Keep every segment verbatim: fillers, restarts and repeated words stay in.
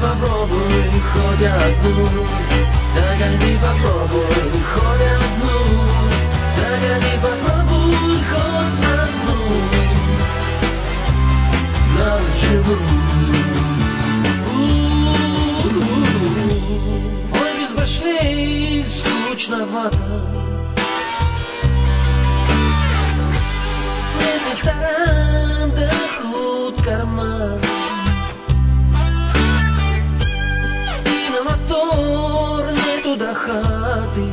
попробуй хоть одну, догони, попробуй хоть одну, догони, попробуй хоть одну, на живу. Ой, без башни скучновато, нет ресторан, да худ карман. До хаты,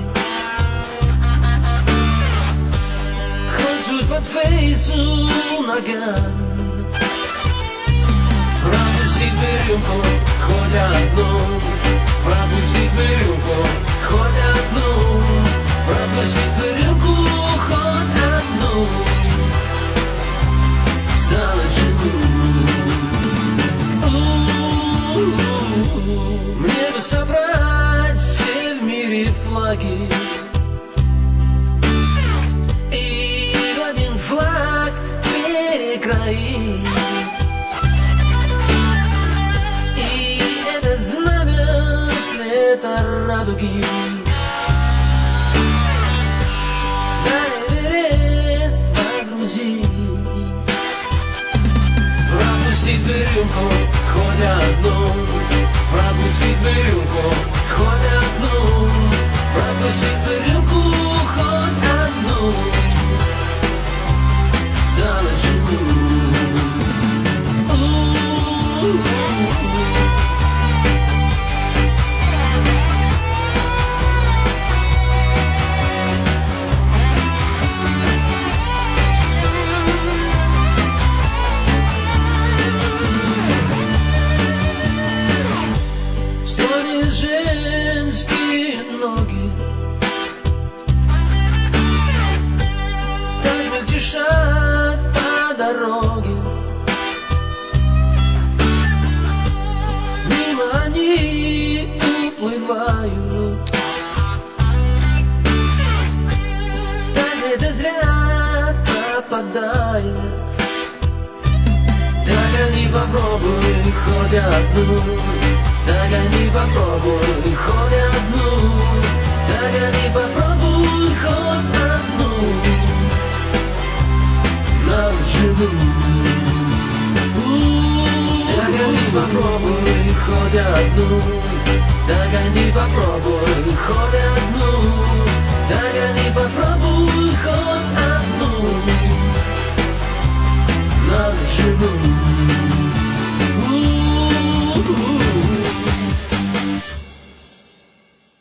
хоть чуть под фейсу наган, пропустить бы рюмку хоть одну, пропустить бы рюмку хоть одну, пропустить бы рюмку хоть одну, за ночь живу. Мне бы собрать флаги и в один флаг перекроить, и это знамя цвета радуги на Эверест погрузить, пропустить бы рюмку хоть одну, пропустить бы рюмку хоть одну, пропустить бы рюмку хоть одну, за ночь живу. Стонет женские ноги, так мельтешат по дороге, мимо они уплывают, так где-то зря пропадает. Догони, попробуй хоть одну, догони, попробуй хоть одну, догони, попробуй хоть одну, на ночь живу. Догони, попробуй хоть одну, догони, попробуй хоть одну, догони, попробуй.